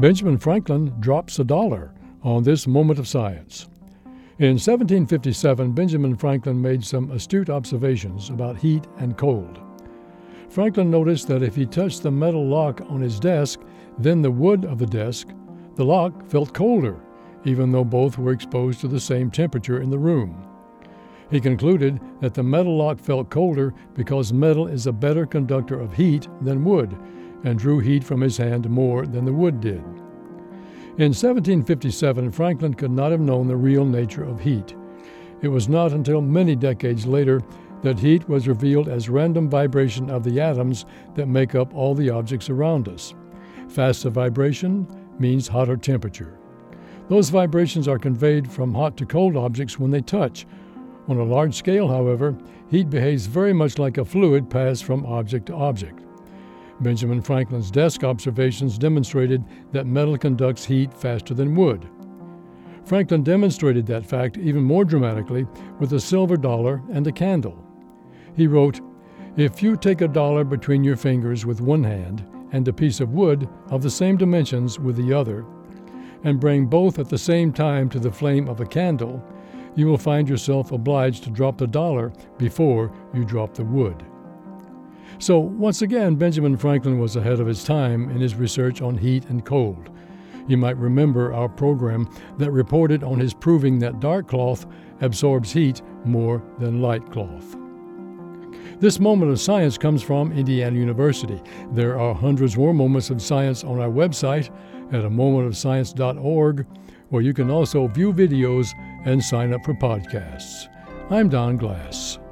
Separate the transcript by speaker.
Speaker 1: Benjamin Franklin drops a dollar on this moment of science. In 1757, Benjamin Franklin made some astute observations about heat and cold. Franklin noticed that if he touched the metal lock on his desk, then the wood of the desk, the lock felt colder, even though both were exposed to the same temperature in the room. He concluded that the metal lock felt colder because metal is a better conductor of heat than wood, and drew heat from his hand more than the wood did. In 1757, Franklin could not have known the real nature of heat. It was not until many decades later that heat was revealed as random vibration of the atoms that make up all the objects around us. Faster vibration means hotter temperature. Those vibrations are conveyed from hot to cold objects when they touch. On a large scale, however, heat behaves very much like a fluid passed from object to object. Benjamin Franklin's desk observations demonstrated that metal conducts heat faster than wood. Franklin demonstrated that fact even more dramatically with a silver dollar and a candle. He wrote, "If you take a dollar between your fingers with one hand and a piece of wood of the same dimensions with the other, and bring both at the same time to the flame of a candle, you will find yourself obliged to drop the dollar before you drop the wood." So, once again, Benjamin Franklin was ahead of his time in his research on heat and cold. You might remember our program that reported on his proving that dark cloth absorbs heat more than light cloth. This moment of science comes from Indiana University. There are hundreds more moments of science on our website at amomentofscience.org, where you can also view videos and sign up for podcasts. I'm Don Glass.